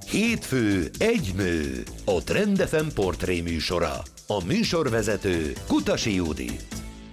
Hétfő egy nő, a Trend FM portré műsora. A műsorvezető Kutasi Judit.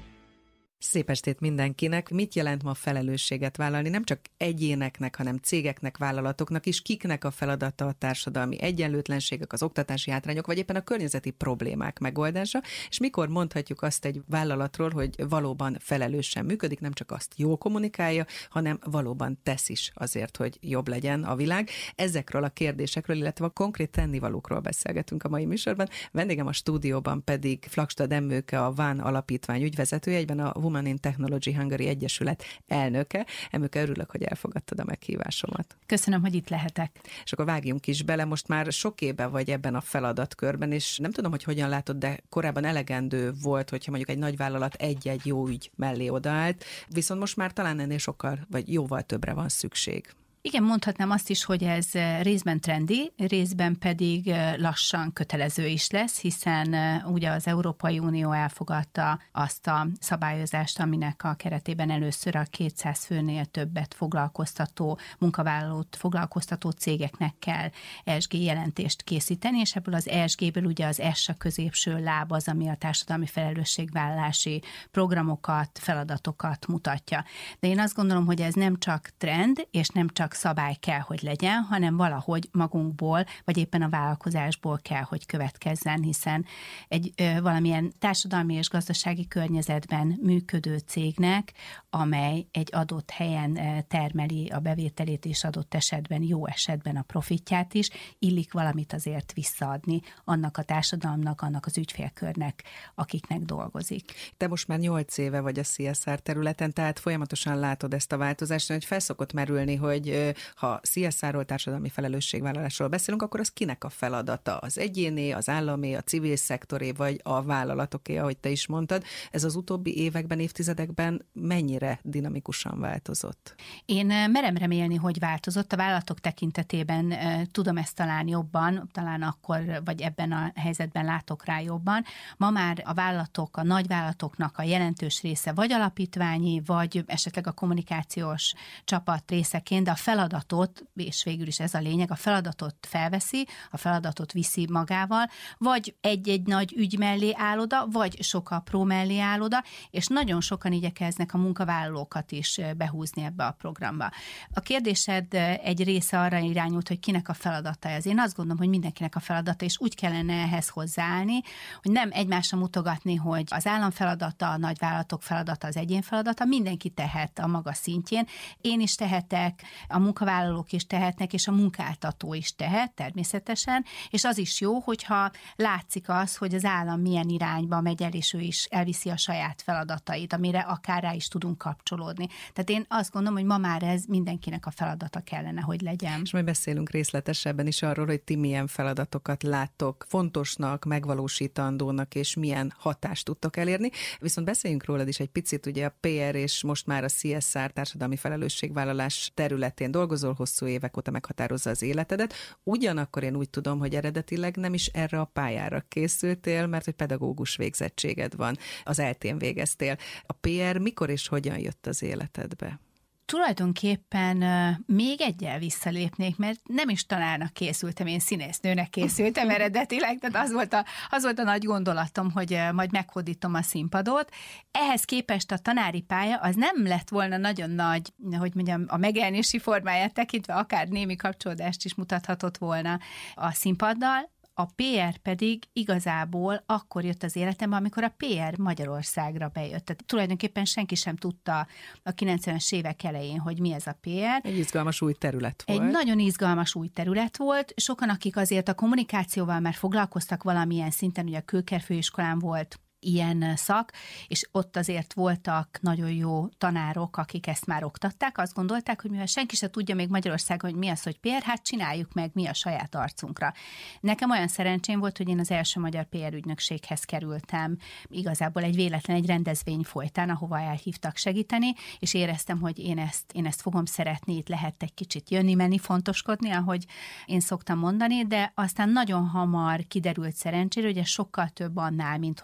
Szép estét mindenkinek! Mit jelent ma felelősséget vállalni? Nem csak egyéneknek, hanem cégeknek, vállalatoknak is. Kiknek a feladata a társadalmi egyenlőtlenségek, az oktatási hátrányok, vagy éppen a környezeti problémák megoldása? És mikor mondhatjuk azt egy vállalatról, hogy valóban felelősen működik, nem csak azt jól kommunikálja, hanem valóban tesz is azért, hogy jobb legyen a világ? Ezekről a kérdésekről, illetve a konkrét tennivalókról beszélgetünk a mai műsorban. Vendégem a stúdióban pedig Flagstad Emmőke, a VAN alapítvány ügyvezetője, egyben a Women in Technology Hungary Egyesület elnöke. Emmőke, örülök, hogy elfogadtad a meghívásomat. Köszönöm, hogy itt lehetek. És akkor vágjunk is bele, most már sok éve vagy ebben a feladatkörben, és nem tudom, hogy hogyan látod, de korábban elegendő volt, hogyha mondjuk egy nagy vállalat egy-egy jó ügy mellé odaállt, viszont most már talán ennél sokkal, vagy jóval többre van szükség. Igen, mondhatnám azt is, hogy ez részben trendi, részben pedig lassan kötelező is lesz, hiszen ugye az Európai Unió elfogadta azt a szabályozást, aminek a keretében először a 200 főnél többet foglalkoztató, munkavállalót foglalkoztató cégeknek kell ESG jelentést készíteni, és ebből az ESG-ből ugye az S a középső láb az, ami a társadalmi felelősségvállalási programokat, feladatokat mutatja. De én azt gondolom, hogy ez nem csak trend, és nem csak szabály kell, hogy legyen, hanem valahogy magunkból, vagy éppen a vállalkozásból kell, hogy következzen, hiszen egy valamilyen társadalmi és gazdasági környezetben működő cégnek, amely egy adott helyen termeli a bevételét, és adott esetben, jó esetben a profitját is, illik valamit azért visszaadni annak a társadalomnak, annak az ügyfélkörnek, akiknek dolgozik. Te most már 8 éve vagy a CSR területen, tehát folyamatosan látod ezt a változást, hogy felszokott merülni, hogy ha CSR-ról, társadalmi felelősségvállalásról beszélünk, akkor az kinek a feladata? Az egyéné, az államé, a civil szektoré, vagy a vállalatoké, ahogy te is mondtad. Ez az utóbbi években, évtizedekben mennyire dinamikusan változott? Én merem remélni, hogy változott. A vállalatok tekintetében tudom ezt talán jobban, talán akkor, vagy ebben a helyzetben látok rá jobban. Ma már a vállalatok, a nagyvállalatoknak a jelentős része vagy alapítványi, vagy esetleg a kommunikációs csapat részeként, de a feladatot, és végül is ez a lényeg, a feladatot felveszi, a feladatot viszi magával, vagy egy-egy nagy ügy mellé áll oda, vagy sok apró mellé áll oda, és nagyon sokan igyekeznek a munkavállalókat is behúzni ebbe a programba. A kérdésed egy része arra irányult, hogy kinek a feladata ez. Én azt gondolom, hogy mindenkinek a feladata, és úgy kellene ehhez hozzáállni, hogy nem egymásra mutogatni, hogy az állam feladata, a nagyvállalatok feladata, az egyén feladata, mindenki tehet a maga szintjén. Én is tehetek, a munkavállalók is tehetnek, és a munkáltató is tehet természetesen, és az is jó, hogyha látszik az, hogy az állam milyen irányba megy el, és ő is elviszi a saját feladatait, amire akár rá is tudunk kapcsolódni. Tehát én azt gondolom, hogy ma már ez mindenkinek a feladata kellene, hogy legyen. És majd beszélünk részletesebben is arról, hogy ti milyen feladatokat láttok fontosnak, megvalósítandónak, és milyen hatást tudtok elérni. Viszont beszéljünk rólad is egy picit, ugye a PR és most már a CSR, társadalmi felelősségvállalás területén dolgozol, hosszú évek óta meghatározza az életedet. Ugyanakkor én úgy tudom, hogy eredetileg nem is erre a pályára készültél, mert hogy pedagógus végzettséged van, az ELTÉn végeztél. A PR mikor és hogyan jött az életedbe? Tulajdonképpen még egyel visszalépnék, mert nem is tanárnak készültem, én színésznőnek készültem eredetileg, tehát az volt a nagy gondolatom, hogy majd meghódítom a színpadot. Ehhez képest a tanári pálya az nem lett volna nagyon nagy, hogy mondjam, a megjelenési formáját tekintve akár némi kapcsolódást is mutathatott volna a színpaddal. A PR pedig igazából akkor jött az életembe, amikor a PR Magyarországra bejött. Tehát tulajdonképpen senki sem tudta a 90-es évek elején, hogy mi ez a PR. Egy izgalmas új terület volt. Egy nagyon izgalmas új terület volt. Sokan, akik azért a kommunikációval már foglalkoztak valamilyen szinten, ugye a Kőker főiskolán volt ilyen szak, és ott azért voltak nagyon jó tanárok, akik ezt már oktatták, azt gondolták, hogy mivel senki se tudja még Magyarországon, hogy mi az, hogy PR, hát csináljuk meg mi a saját arcunkra. Nekem olyan szerencsém volt, hogy én az első magyar PR ügynökséghez kerültem, igazából egy rendezvény folytán, ahova elhívtak segíteni, és éreztem, hogy én ezt fogom szeretni, itt lehet egy kicsit jönni-menni, fontoskodni, ahogy én szoktam mondani, de aztán nagyon hamar kiderült szerencsére, hogy ez sokkal több annál, mint hogy egy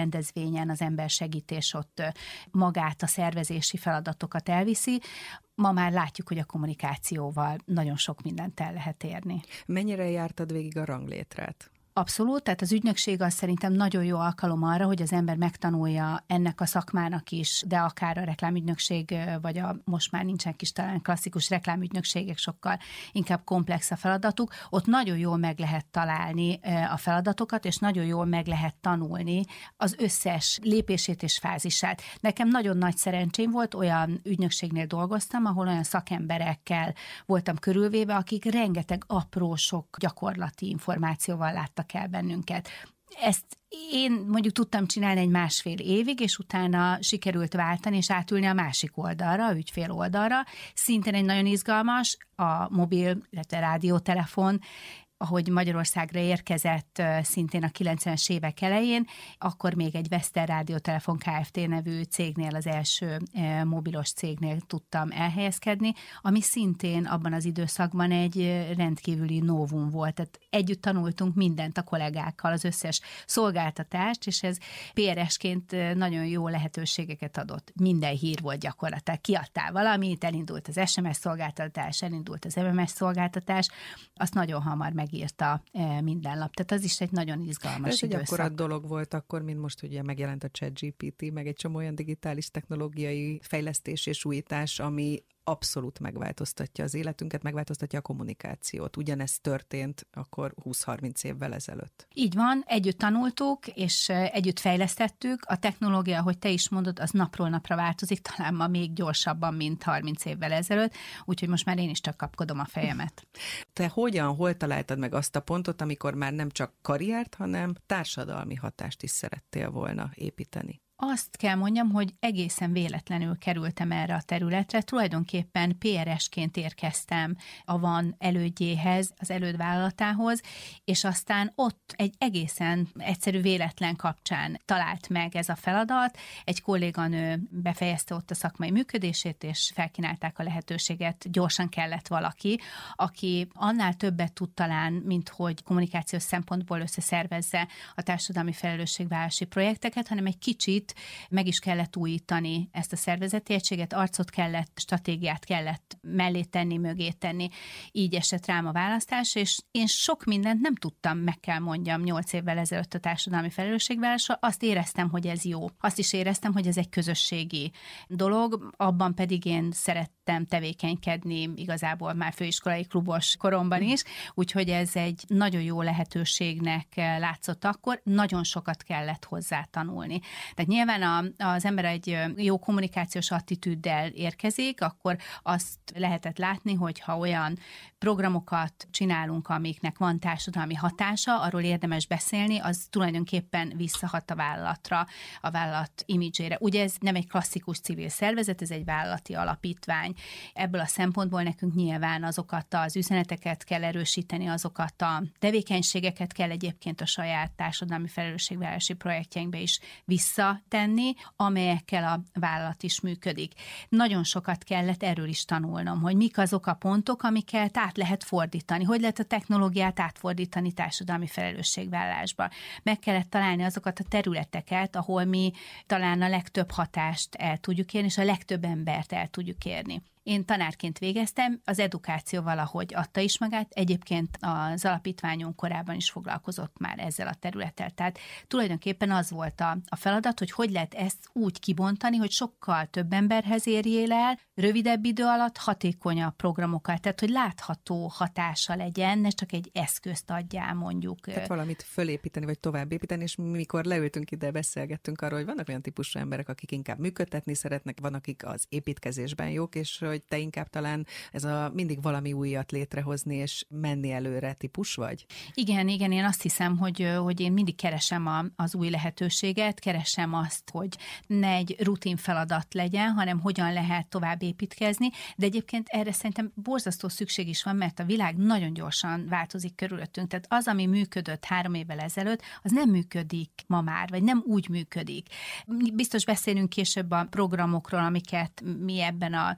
rendezvényen az ember segítés ott magát, a szervezési feladatokat elviszi. Ma már látjuk, hogy a kommunikációval nagyon sok mindent el lehet érni. Mennyire jártad végig a ranglétrát? Abszolút, tehát az ügynökség az szerintem nagyon jó alkalom arra, hogy az ember megtanulja ennek a szakmának is, de akár a reklámügynökség, vagy most már nincsen is talán klasszikus reklámügynökségek, sokkal inkább komplex a feladatuk. Ott nagyon jól meg lehet találni a feladatokat, és nagyon jól meg lehet tanulni az összes lépését és fázisát. Nekem nagyon nagy szerencsém volt, olyan ügynökségnél dolgoztam, ahol olyan szakemberekkel voltam körülvéve, akik rengeteg apró, sok gyakorlati információval láttak el bennünket. Ezt én mondjuk tudtam csinálni egy 1,5 évig, és utána sikerült váltani, és átülni a másik oldalra, a ügyfél oldalra. Szintén egy nagyon izgalmas, a mobil, illetve rádiótelefon, ahogy Magyarországra érkezett szintén a 90-es évek elején, akkor még egy Veszter Rádiótelefon Kft. Nevű cégnél, az első mobilos cégnél tudtam elhelyezkedni, ami szintén abban az időszakban egy rendkívüli novum volt. Tehát együtt tanultunk mindent a kollégákkal, az összes szolgáltatást, és ez PRS-ként nagyon jó lehetőségeket adott. Minden hír volt gyakorlatilag. Kiadtál valamit, elindult az SMS szolgáltatás, elindult az MMS szolgáltatás, azt nagyon hamar megírta minden lap. Tehát az is egy nagyon izgalmas időszak. Ez egy akkora dolog volt akkor, mint most ugye megjelent a ChatGPT, meg egy csomó olyan digitális technológiai fejlesztés és újítás, ami abszolút megváltoztatja az életünket, megváltoztatja a kommunikációt. Ugyanezt történt akkor 20-30 évvel ezelőtt. Így van, együtt tanultuk, és együtt fejlesztettük. A technológia, ahogy te is mondod, az napról napra változik, talán ma még gyorsabban, mint 30 évvel ezelőtt, úgyhogy most már én is csak kapkodom a fejemet. Te hol találtad meg azt a pontot, amikor már nem csak karriert, hanem társadalmi hatást is szerettél volna építeni? Azt kell mondjam, hogy egészen véletlenül kerültem erre a területre. Tulajdonképpen PRS-ként érkeztem a VAN elődjéhez, az elődvállalatához, és aztán ott egy egészen egyszerű véletlen kapcsán talált meg ez a feladat. Egy kolléganő befejezte ott a szakmai működését, és felkínálták a lehetőséget. Gyorsan kellett valaki, aki annál többet tud talán, mint hogy kommunikációs szempontból összeszervezze a társadalmi felelősségvállalási projekteket, hanem egy kicsit meg is kellett újítani ezt a szervezeti egységet, arcot kellett, stratégiát kellett mellé tenni, mögé tenni. Így esett rám a választás, és én sok mindent nem tudtam, meg kell mondjam, 8 évvel ezelőtt a társadalmi felelősségvállalásra. Azt éreztem, hogy ez jó. Azt is éreztem, hogy ez egy közösségi dolog, abban pedig én szerettem tevékenykedni, igazából már főiskolai klubos koromban is, úgyhogy ez egy nagyon jó lehetőségnek látszott akkor, nagyon sokat kellett hozzá tanulni. Tehát nyilván az ember egy jó kommunikációs attitűddel érkezik, akkor azt lehetett látni, hogy ha olyan programokat csinálunk, amiknek van társadalmi hatása, arról érdemes beszélni, az tulajdonképpen visszahat a vállalatra, a vállalat imidzsére. Ugye ez nem egy klasszikus civil szervezet, ez egy vállalati alapítvány. Ebből a szempontból nekünk nyilván azokat az üzeneteket kell erősíteni, azokat a tevékenységeket kell egyébként a saját társadalmi felelősségvállalási projektjeinkbe is visszatenni, amelyekkel a vállalat is működik. Nagyon sokat kellett erről is tanulnom, hogy mik azok a pontok, amiket át lehet fordítani, hogy lehet a technológiát átfordítani társadalmi felelősségvállalásba. Meg kellett találni azokat a területeket, ahol mi talán a legtöbb hatást el tudjuk érni, és a legtöbb embert el tudjuk érni. Én tanárként végeztem, az edukáció valahogy adta is magát, egyébként az alapítványunk korábban is foglalkozott már ezzel a területtel. Tehát tulajdonképpen az volt a feladat, hogy lehet ezt úgy kibontani, hogy sokkal több emberhez érjél el, rövidebb idő alatt hatékonyabb programokkal, tehát hogy látható hatása legyen, ne csak egy eszközt adjál mondjuk. Tehát valamit fölépíteni, vagy továbbépíteni, és mikor leültünk ide, beszélgettünk arról, hogy vannak olyan típusú emberek, akik inkább működtetni szeretnek, van, akik az építkezésben jók, és hogy te inkább talán ez a mindig valami újat létrehozni és menni előre típus vagy? Igen, én azt hiszem, hogy én mindig keresem az új lehetőséget, keresem azt, hogy ne egy rutin feladat legyen, hanem hogyan lehet tovább építkezni, de egyébként erre szerintem borzasztó szükség is van, mert a világ nagyon gyorsan változik körülöttünk. Tehát az, ami működött 3 évvel ezelőtt, az nem működik ma már, vagy nem úgy működik. Biztos beszélünk később a programokról, amiket mi ebben az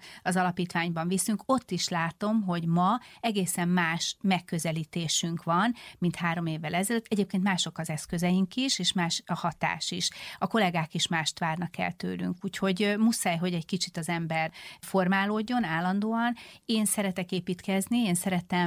alapítványban viszünk, ott is látom, hogy ma egészen más megközelítésünk van, mint 3 évvel ezelőtt. Egyébként mások az eszközeink is, és más a hatás is. A kollégák is mást várnak el tőlünk, úgyhogy muszáj, hogy egy kicsit az ember formálódjon állandóan. Én szeretek építkezni, én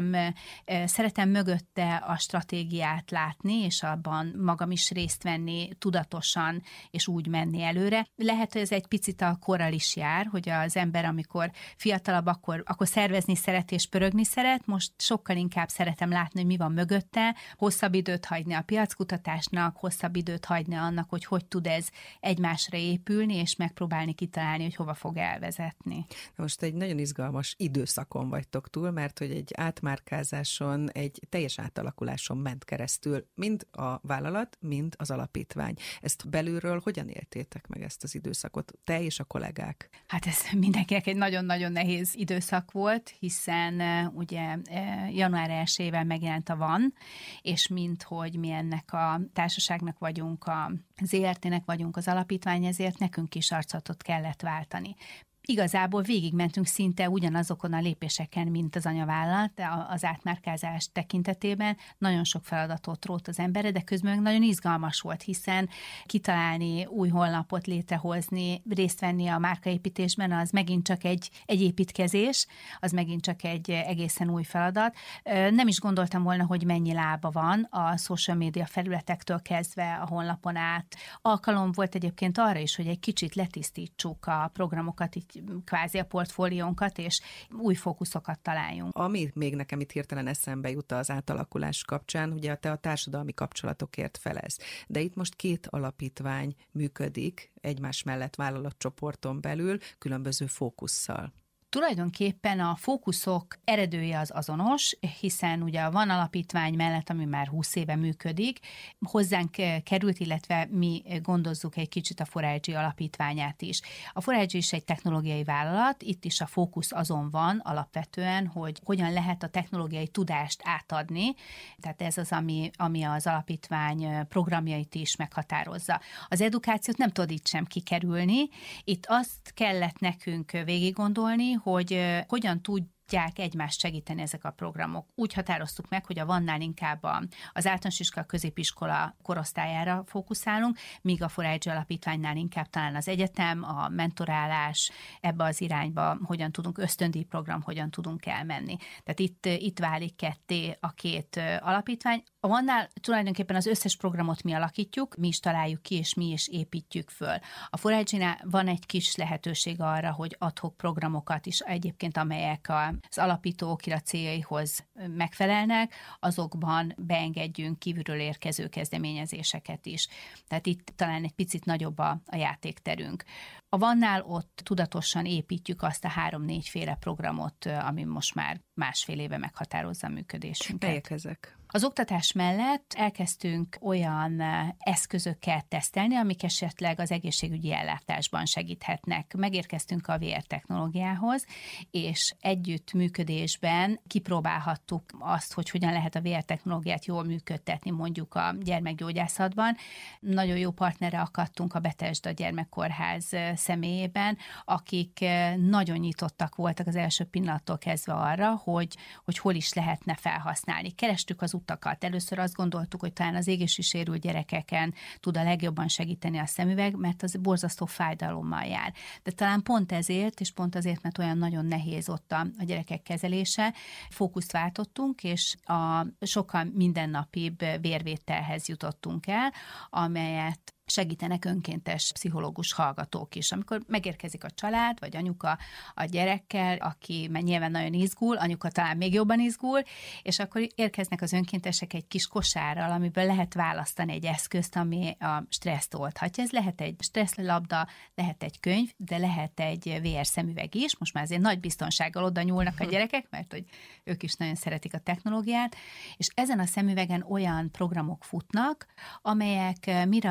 szeretem mögötte a stratégiát látni, és abban magam is részt venni tudatosan, és úgy menni előre. Lehet, hogy ez egy picit a korral is jár, hogy az ember, amikor fiatalabb, akkor szervezni szeret és pörögni szeret, most sokkal inkább szeretem látni, hogy mi van mögötte, hosszabb időt hagyni a piackutatásnak, hosszabb időt hagyni annak, hogy tud ez egymásra épülni, és megpróbálni kitalálni, hogy hova fog elvezetni. Most egy nagyon izgalmas időszakon vagytok túl, mert hogy egy átmárkázáson, egy teljes átalakuláson ment keresztül, mind a vállalat, mind az alapítvány. Ezt belülről hogyan éltétek meg ezt az időszakot, te és a kollégák? Hát ez mindenkinek egy nagyon-nagyon nehéz időszak volt, hiszen ugye január 1-ével megjelent a VAN, és hogy mi ennek a társaságnak vagyunk, a ZRT-nek vagyunk az alapítvány, ezért nekünk is arculatot kellett váltani. Igazából végigmentünk szinte ugyanazokon a lépéseken, mint az anyavállalat, az átmárkázás tekintetében. Nagyon sok feladatot rótt az emberre, de közben meg nagyon izgalmas volt, hiszen kitalálni, új honlapot létrehozni, részt venni a márkaépítésben, az megint csak egy építkezés, az megint csak egy egészen új feladat. Nem is gondoltam volna, hogy mennyi lába van a social media felületektől kezdve a honlapon át. Alkalom volt egyébként arra is, hogy egy kicsit letisztítsuk a programokat, így kvázi a portfóliónkat, és új fókuszokat találjunk. Ami még nekem itt hirtelen eszembe jut az átalakulás kapcsán, ugye te a társadalmi kapcsolatokért felelsz. De itt most 2 alapítvány működik egymás mellett vállalatcsoporton belül, különböző fókusszal. Tulajdonképpen a fókuszok eredője az azonos, hiszen ugye van alapítvány mellett, ami már 20 éve működik, hozzánk került, illetve mi gondozzuk egy kicsit a 4iG alapítványát is. A 4iG is egy technológiai vállalat, itt is a fókusz azon van alapvetően, hogy hogyan lehet a technológiai tudást átadni, tehát ez az, ami az alapítvány programjait is meghatározza. Az edukációt nem tud itt sem kikerülni, itt azt kellett nekünk végig gondolni, hogy hogyan tudják egymást segíteni ezek a programok. Úgy határoztuk meg, hogy a VAN-nál inkább az általános iskola, középiskola korosztályára fókuszálunk, míg a 4iG alapítványnál inkább talán az egyetem, a mentorálás, ebbe az irányba hogyan tudunk, ösztöndíjprogram, hogyan tudunk elmenni. Tehát itt válik ketté a 2 alapítvány. A VAN-nál tulajdonképpen az összes programot mi alakítjuk, mi is találjuk ki, és mi is építjük föl. A 4iG-nál van egy kis lehetőség arra, hogy ad hoc programokat is egyébként, amelyek az alapító okirat céljaihoz megfelelnek, azokban beengedjünk kívülről érkező kezdeményezéseket is. Tehát itt talán egy picit nagyobb a játékterünk. A VAN-nál ott tudatosan építjük azt a 3-4 féle programot, ami most már 1,5 éve meghatározza a működésünket. Melyek ezek? Az oktatás mellett elkezdtünk olyan eszközöket tesztelni, amik esetleg az egészségügyi ellátásban segíthetnek. Megérkeztünk a VR technológiához, és együttműködésben kipróbálhattuk azt, hogy hogyan lehet a VR technológiát jól működtetni mondjuk a gyermekgyógyászatban. Nagyon jó partnere akadtunk a Bethesda Gyermekkórház személyében, akik nagyon nyitottak voltak az első pillanattól kezdve arra, hogy hol is lehetne felhasználni. Kerestük az utakat. Először azt gondoltuk, hogy talán az égési sérült gyerekeken tud a legjobban segíteni a szemüveg, mert az borzasztó fájdalommal jár. De talán pont ezért, és pont azért, mert olyan nagyon nehéz ott a gyerekek kezelése, fókuszt váltottunk, és a sokkal mindennapibb vérvételhez jutottunk el, amelyet segítenek önkéntes pszichológus hallgatók is. Amikor megérkezik a család, vagy anyuka a gyerekkel, aki nyilván nagyon izgul, anyuka talán még jobban izgul, és akkor érkeznek az önkéntesek egy kis kosárral, amiből lehet választani egy eszközt, ami a stresszt oldhatja. Ez lehet egy stresszlabda, lehet egy könyv, de lehet egy VR szemüveg is. Most már azért nagy biztonsággal oda nyúlnak a gyerekek, mert hogy ők is nagyon szeretik a technológiát, és ezen a szemüvegen olyan programok futnak, amelyek mire a gyerek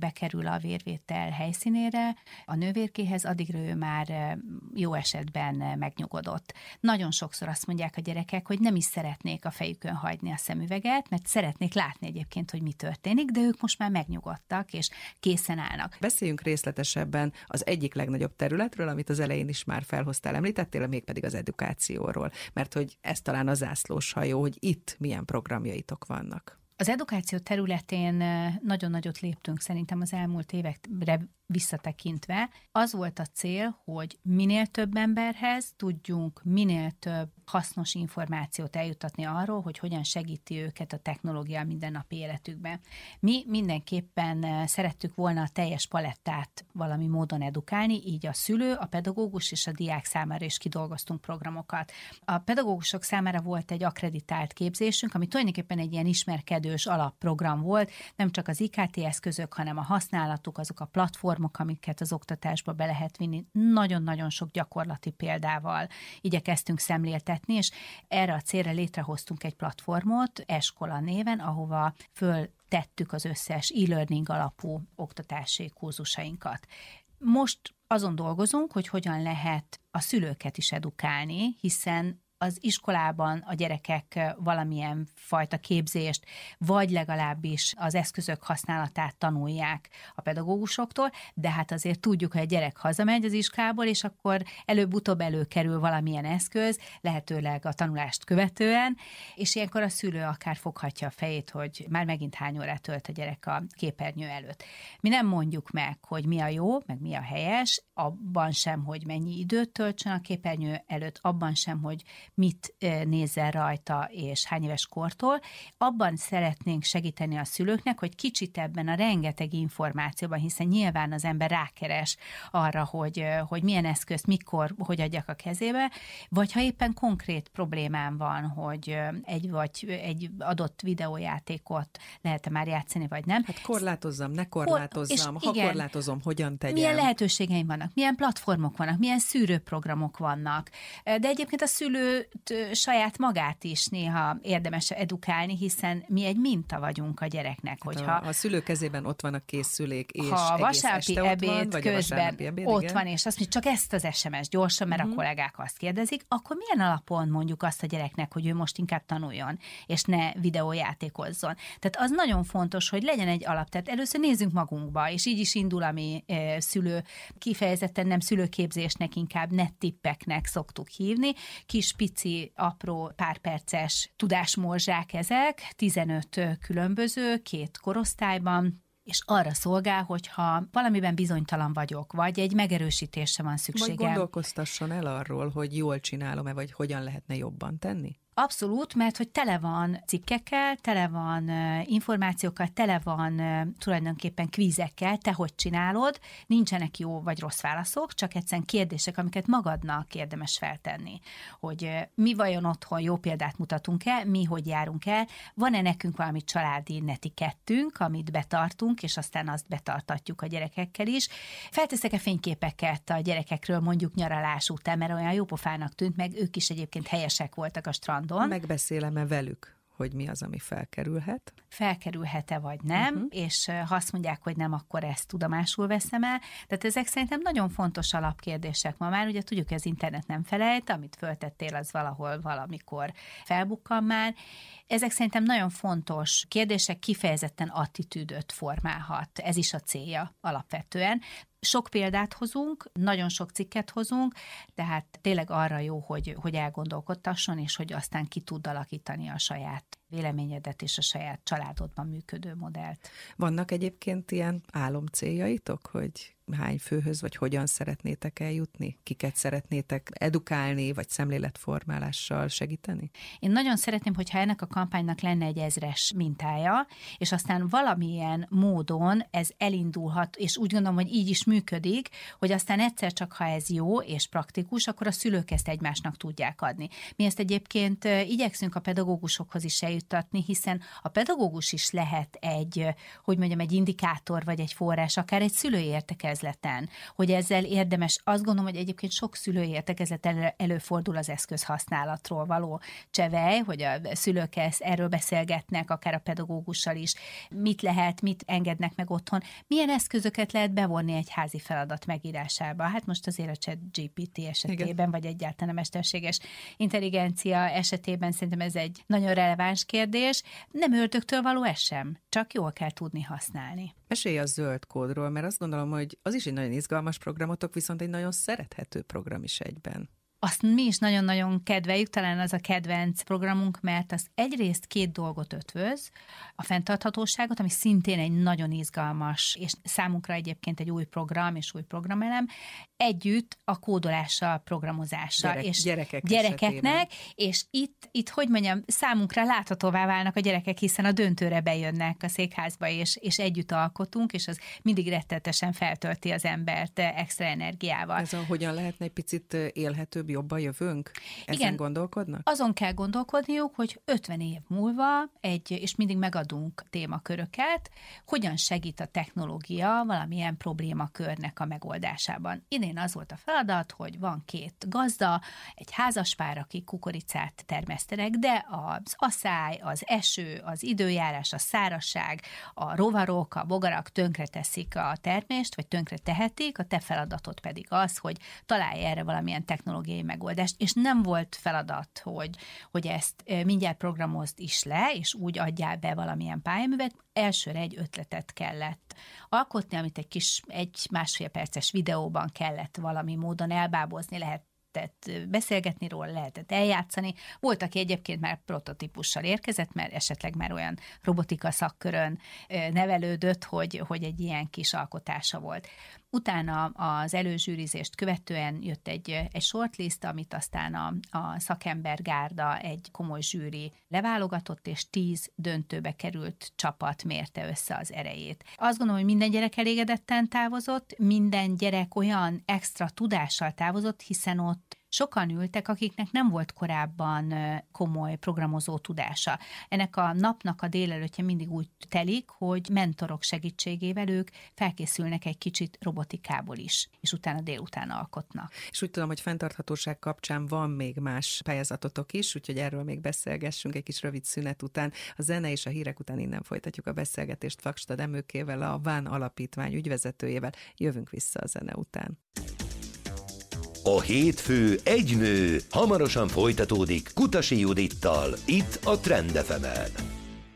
bekerül a vérvétel helyszínére, a nővérkéhez, addigra ő már jó esetben megnyugodott. Nagyon sokszor azt mondják a gyerekek, hogy nem is szeretnék a fejükön hagyni a szemüveget, mert szeretnék látni egyébként, hogy mi történik, de ők most már megnyugodtak, és készen állnak. Beszéljünk részletesebben az egyik legnagyobb területről, amit az elején is már felhoztál, említettél, mégpedig az edukációról, mert hogy ez talán a zászlóshajó, hogy itt milyen programjaitok vannak. Az edukáció területén nagyon nagyot léptünk szerintem az elmúlt évekre visszatekintve. Az volt a cél, hogy minél több emberhez tudjunk minél több hasznos információt eljuttatni arról, hogy hogyan segíti őket a technológia a mindennapi életükben. Mi mindenképpen szerettük volna a teljes palettát valami módon edukálni, így a szülő, a pedagógus és a diák számára is kidolgoztunk programokat. A pedagógusok számára volt egy akkreditált képzésünk, ami tulajdonképpen egy ilyen ismerkedős alapprogram volt, nem csak az IKT eszközök, hanem a használatuk, azok a platformok, amiket az oktatásba be lehet vinni. Nagyon-nagyon sok gyakorlati példával igyekeztünk szemléltetni, és erre a célra létrehoztunk egy platformot, Eskola néven, ahova föltettük az összes e-learning alapú oktatási kurzusainkat. Most azon dolgozunk, hogy hogyan lehet a szülőket is edukálni, hiszen az iskolában a gyerekek valamilyen fajta képzést, vagy legalábbis az eszközök használatát tanulják a pedagógusoktól, de hát azért tudjuk, hogy a gyerek hazamegy az iskolából, és akkor előbb-utóbb előkerül valamilyen eszköz, lehetőleg a tanulást követően, és ilyenkor a szülő akár foghatja a fejét, hogy már megint hány órát tölt a gyerek a képernyő előtt. Mi nem mondjuk meg, hogy mi a jó, meg mi a helyes, abban sem, hogy mennyi időt töltsön a képernyő előtt, abban sem, hogy mit nézzen rajta, és hány éves kortól. Abban szeretnénk segíteni a szülőknek, hogy kicsit ebben a rengeteg információban, hiszen nyilván az ember rákeres arra, hogy milyen eszközt, mikor, hogy adjak a kezébe, vagy ha éppen konkrét problémám van, hogy egy adott videójátékot lehet-e már játszani, vagy nem. Hát korlátozzam, ne korlátozzam, ha igen, korlátozom, hogyan tegyem. Milyen lehetőségeim vannak, milyen platformok vannak, milyen szűrőprogramok vannak. De egyébként a szülőt saját magát is néha érdemes edukálni, hiszen mi egy minta vagyunk a gyereknek. Hogyha a szülő kezében ott van a készülék, és ha egész este vasárnapi ott van, ebéd közben ebéd, ott igen. van, és azt mondja, csak ezt az SMS gyorsan, mert a kollégák azt kérdezik, akkor milyen alapon mondjuk azt a gyereknek, hogy ő most inkább tanuljon, és ne videójátékozzon. Tehát az nagyon fontos, hogy legyen egy alap. Tehát először nézzünk magunkba, és így is indul a mi szülő, kifejezetten nem szülőképzésnek, inkább nettippeknek szoktuk hívni. Kis pici, apró, párperces tudásmorzsák ezek, 15 különböző, 2 korosztályban, és arra szolgál, hogyha valamiben bizonytalan vagyok, vagy egy megerősítésre van szükségem. Vagy gondolkoztasson el arról, hogy jól csinálom-e, vagy hogyan lehetne jobban tenni? Abszolút, mert hogy tele van cikkekkel, tele van információkkal, tele van tulajdonképpen kvízekkel, te hogy csinálod, nincsenek jó vagy rossz válaszok, csak egyszerűen kérdések, amiket magadnak érdemes feltenni. Hogy mi vajon otthon jó példát mutatunk-e, mi hogy járunk el, van-e nekünk valami családi netikettünk, amit betartunk, és aztán azt betartatjuk a gyerekekkel is. Felteszek-e fényképeket a gyerekekről mondjuk nyaralás után, mert olyan jópofának tűnt, meg ők is egyébként helyesek voltak a strandon. Megbeszélem-e velük, hogy mi az, ami felkerülhet? Felkerülhet-e vagy nem, és ha azt mondják, hogy nem, akkor ezt tudomásul veszem el. Tehát ezek szerintem nagyon fontos alapkérdések ma már. Ugye tudjuk, hogy az internet nem felejt, amit föltettél, az valahol valamikor felbukkan már. Ezek szerintem nagyon fontos kérdések, kifejezetten attitűdöt formálhat. Ez is a célja alapvetően. Sok példát hozunk, nagyon sok cikket hozunk, tehát tényleg arra jó, hogy elgondolkodtasson, és hogy aztán ki tud alakítani a saját véleményedet és a saját családodban működő modellt. Vannak egyébként ilyen álomcéljaitok, hogy hány főhöz, vagy hogyan szeretnétek eljutni? Kiket szeretnétek edukálni, vagy szemléletformálással segíteni? Én nagyon szeretném, hogyha ennek a kampánynak lenne egy 1000-es mintája, és aztán valamilyen módon ez elindulhat, és úgy gondolom, hogy így is működik, hogy aztán egyszer csak, ha ez jó és praktikus, akkor a szülők ezt egymásnak tudják adni. Mi ezt egyébként igyekszünk a pedagógusokhoz is eljutni, juttatni, hiszen a pedagógus is lehet egy indikátor vagy egy forrás, akár egy szülői értekezleten, hogy ezzel érdemes. Azt gondolom, hogy egyébként sok szülői értekezlet előfordul az eszközhasználatról való csevej, hogy a szülők erről beszélgetnek, akár a pedagógussal is, mit lehet, mit engednek meg otthon, milyen eszközöket lehet bevonni egy házi feladat megírásába. Hát most azért a ChatGPT esetében, igen, vagy egyáltalán a mesterséges intelligencia esetében szerintem ez egy nagyon releváns kérdés. Nem ördögtől való ez sem, csak jól kell tudni használni. Mesélj a zöld kódról, mert azt gondolom, hogy az is egy nagyon izgalmas programotok, viszont egy nagyon szerethető program is egyben. Azt mi is nagyon-nagyon kedveljük, talán az a kedvenc programunk, mert az egyrészt 2 dolgot ötvöz, a fenntarthatóságot, ami szintén egy nagyon izgalmas, és számunkra egyébként egy új program és új programelem, együtt a kódolással, programozással, és gyerekeknek, és itt, hogy mondjam, számunkra láthatóvá válnak a gyerekek, hiszen a döntőre bejönnek a székházba, és együtt alkotunk, és az mindig rettenetesen feltölti az embert extra energiával. Ez hogyan lehetne egy picit élhetőbb, jobb a jövőnk? Ezen gondolkodnak? Azon kell gondolkodniuk, hogy 50 év múlva és mindig megadunk témaköröket, hogyan segít a technológia valamilyen problémakörnek a megoldásában. Idén az volt a feladat, hogy van 2 gazda, egy házaspár, akik kukoricát termesztenek, de az aszály, az eső, az időjárás, a szárazság, a rovarok, a bogarak tönkreteszik a termést, vagy tönkretehetik, a te feladatod pedig az, hogy találj erre valamilyen technológiai megoldást, és nem volt feladat, hogy ezt mindjárt programozd is le, és úgy adjál be valamilyen pályaművet. Elsőre egy ötletet kellett alkotni, amit egy másfél perces videóban kellett valami módon elbábozni, lehetett beszélgetni róla, lehetett eljátszani. Volt, aki egyébként már prototípussal érkezett, mert esetleg már olyan robotika szakkörön nevelődött, hogy egy ilyen kis alkotása volt. Utána az előzsűrizést követően jött egy shortlist, amit aztán a szakembergárda egy komoly zsűri leválogatott, és 10 döntőbe került csapat mérte össze az erejét. Azt gondolom, hogy minden gyerek elégedetten távozott, minden gyerek olyan extra tudással távozott, hiszen ott sokan ültek, akiknek nem volt korábban komoly programozó tudása. Ennek a napnak a délelőttje mindig úgy telik, hogy mentorok segítségével ők felkészülnek egy kicsit robotikából is, és utána délután alkotnak. És úgy tudom, hogy fenntarthatóság kapcsán van még más pályázatotok is, úgyhogy erről még beszélgessünk egy kis rövid szünet után. A zene és a hírek után innen folytatjuk a beszélgetést Vakstad Emőkével, a VAN alapítvány ügyvezetőjével. Jövünk vissza a zene után. A hétfő egy nő hamarosan folytatódik Kutasi Judittal, itt a Trend FM-en.